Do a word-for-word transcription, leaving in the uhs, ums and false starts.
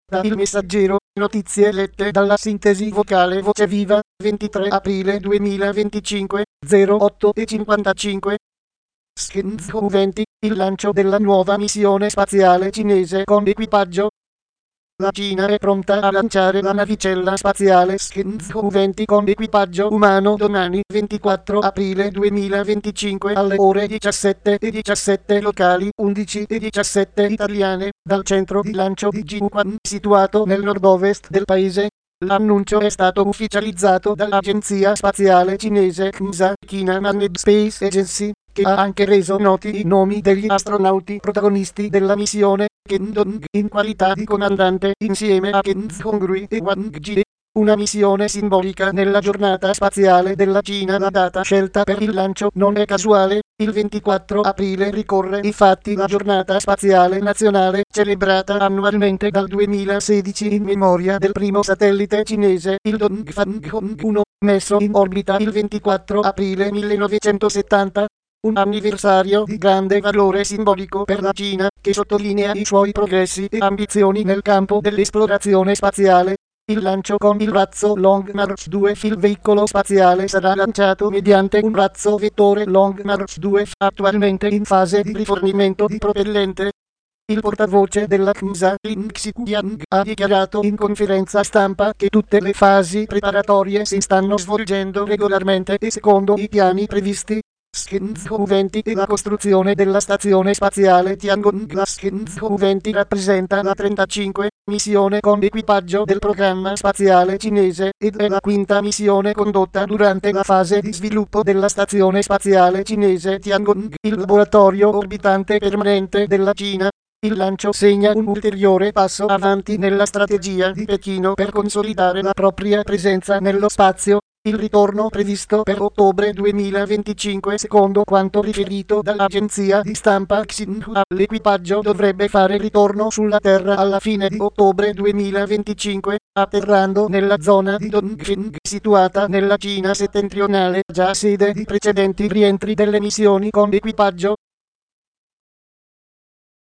Da Il Messaggero, notizie lette dalla sintesi vocale Voce Viva, ventitré aprile duemilaventicinque, zero otto e cinquantacinque. Shenzhou venti, il lancio della nuova missione spaziale cinese con equipaggio. La Cina è pronta a lanciare la navicella spaziale Shenzhou venti con equipaggio umano domani ventiquattro aprile duemilaventicinque alle ore diciassette e diciassette locali, undici e diciassette italiane, dal centro di lancio di Jiuquan situato nel nord-ovest del paese. L'annuncio è stato ufficializzato dall'agenzia spaziale cinese N S A, China Manned Space Agency, che ha anche reso noti i nomi degli astronauti protagonisti della missione, Ken Dong in qualità di comandante insieme a Ken Zhonghui e Wang Jie. Una missione simbolica nella giornata spaziale della Cina. La data scelta per il lancio non è casuale, il ventiquattro aprile ricorre infatti la giornata spaziale nazionale, celebrata annualmente dal duemilasedici in memoria del primo satellite cinese, il Dongfang uno, messo in orbita il ventiquattro aprile millenovecentosettanta. Un anniversario di grande valore simbolico per la Cina, che sottolinea i suoi progressi e ambizioni nel campo dell'esplorazione spaziale. Il lancio con il razzo Long March due. Il veicolo spaziale sarà lanciato mediante un razzo vettore Long March due, attualmente in fase di rifornimento di propellente. Il portavoce della N S A, Lin Xiaoyang, ha dichiarato in conferenza stampa che tutte le fasi preparatorie si stanno svolgendo regolarmente e secondo i piani previsti. Shenzhou venti e la costruzione della stazione spaziale Tiangong. La Shenzhou venti rappresenta la trentacinque missione con equipaggio del programma spaziale cinese ed è la quinta missione condotta durante la fase di sviluppo della stazione spaziale cinese Tiangong, il laboratorio orbitante permanente della Cina. Il lancio segna un ulteriore passo avanti nella strategia di Pechino per consolidare la propria presenza nello spazio. Il ritorno previsto per ottobre duemilaventicinque, secondo quanto riferito dall'agenzia di stampa Xinhua, l'equipaggio dovrebbe fare ritorno sulla Terra alla fine di ottobre duemilaventicinque, atterrando nella zona di Dongfeng situata nella Cina settentrionale, già sede di precedenti rientri delle missioni con equipaggio.